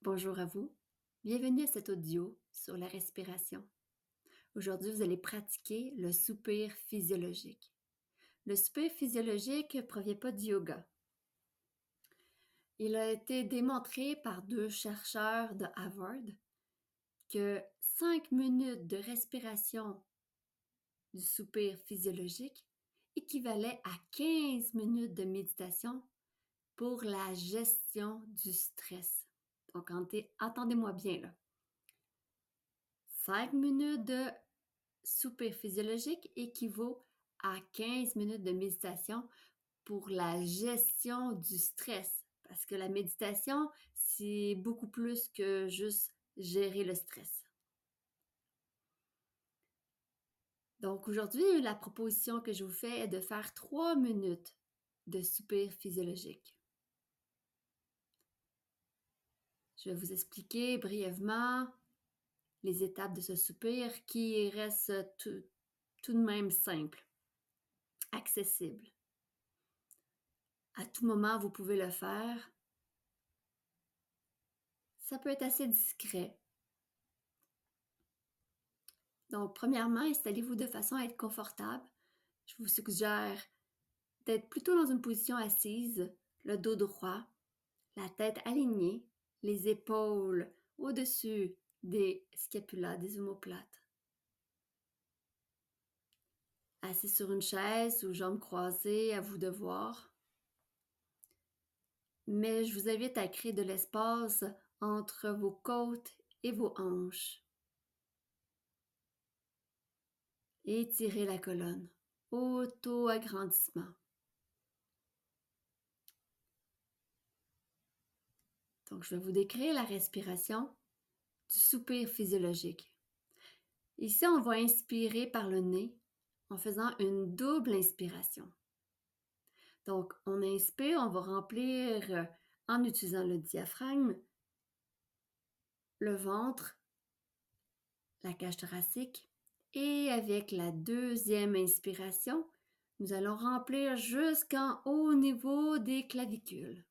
Bonjour à vous. Bienvenue à cet audio sur la respiration. Aujourd'hui, vous allez pratiquer le soupir physiologique. Le soupir physiologique ne provient pas du yoga. Il a été démontré par deux chercheurs de Harvard que 5 minutes de respiration du soupir physiologique équivalait à 15 minutes de méditation pour la gestion du stress. Donc, entendez-moi bien là. 5 minutes de soupir physiologique équivaut à 15 minutes de méditation pour la gestion du stress. Parce que la méditation, c'est beaucoup plus que juste gérer le stress. Donc aujourd'hui, la proposition que je vous fais est de faire 3 minutes de soupir physiologique. Je vais vous expliquer brièvement les étapes de ce soupir qui reste tout de même simple, accessible. À tout moment, vous pouvez le faire. Ça peut être assez discret. Donc, premièrement, installez-vous de façon à être confortable. Je vous suggère d'être plutôt dans une position assise, le dos droit, la tête alignée, les épaules au-dessus des scapulas, des omoplates. Assis sur une chaise ou jambes croisées, à vous de voir. Mais je vous invite à créer de l'espace entre vos côtes et vos hanches. Étirez la colonne. Auto-agrandissement. Donc, je vais vous décrire la respiration du soupir physiologique. Ici, on va inspirer par le nez en faisant une double inspiration. Donc, on inspire, on va remplir en utilisant le diaphragme, le ventre, la cage thoracique. Et avec la deuxième inspiration, nous allons remplir jusqu'en haut niveau des clavicules.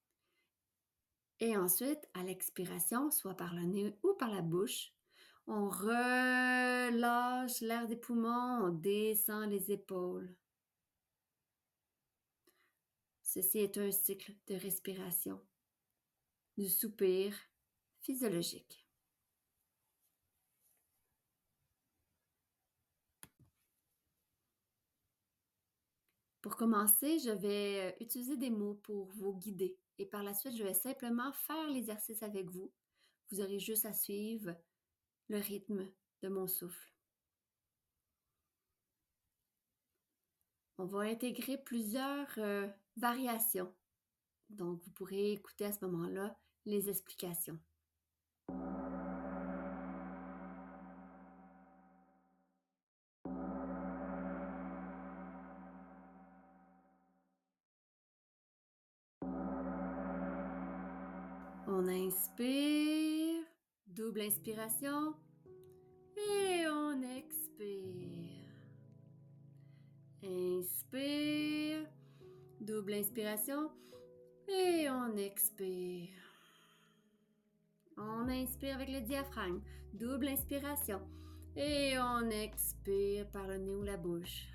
Et ensuite, à l'expiration, soit par le nez ou par la bouche, on relâche l'air des poumons, on descend les épaules. Ceci est un cycle de respiration, du soupir physiologique. Pour commencer, je vais utiliser des mots pour vous guider et par la suite, je vais simplement faire l'exercice avec vous. Vous aurez juste à suivre le rythme de mon souffle. On va intégrer plusieurs variations. Donc, vous pourrez écouter à ce moment-là les explications. On inspire, double inspiration et on expire. Inspire, double inspiration et on expire. On inspire avec le diaphragme, double inspiration et on expire par le nez ou la bouche.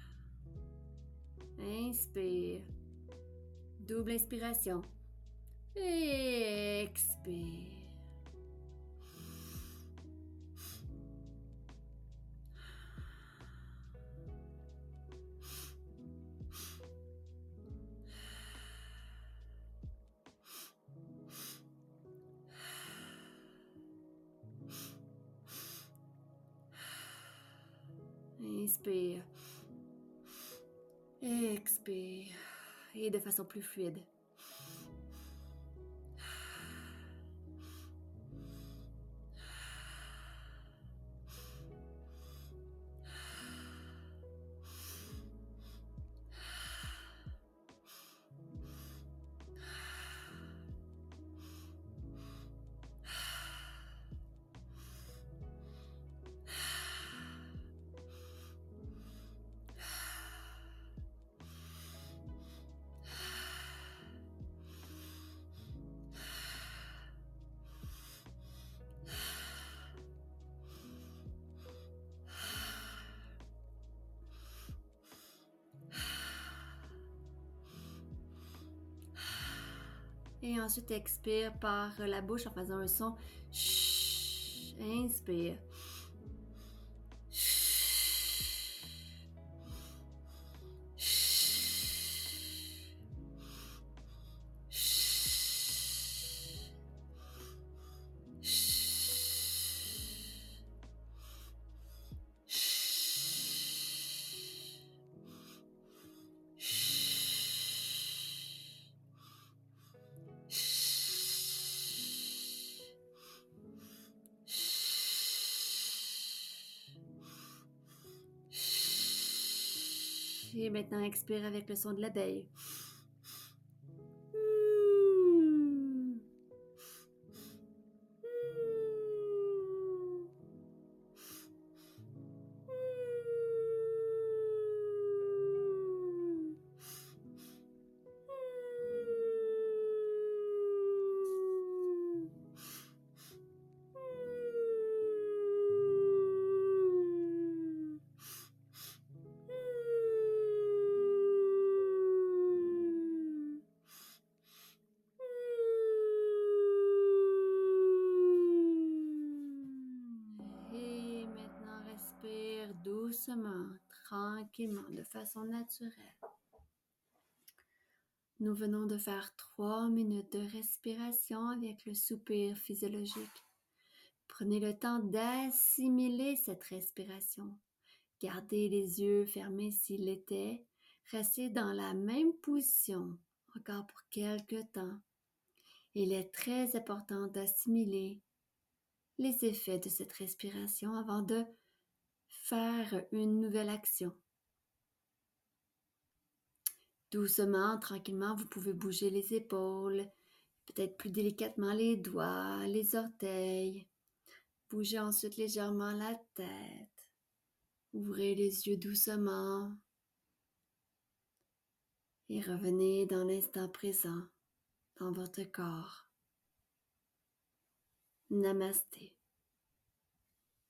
Inspire, double inspiration et expire. Inspire. Expire. Et de façon plus fluide. Et ensuite, expire par la bouche en faisant un son. Chut. Inspire. Et maintenant, expire avec le son de l'abeille. Et maintenant, respire doucement, tranquillement, de façon naturelle. Nous venons de faire 3 minutes de respiration avec le soupir physiologique. Prenez le temps d'assimiler cette respiration. Gardez les yeux fermés s'il l'était. Restez dans la même position encore pour quelques temps. Il est très important d'assimiler les effets de cette respiration avant de faire une nouvelle action. Doucement, tranquillement, vous pouvez bouger les épaules, peut-être plus délicatement les doigts, les orteils. Bougez ensuite légèrement la tête. Ouvrez les yeux doucement et revenez dans l'instant présent, dans votre corps. Namasté.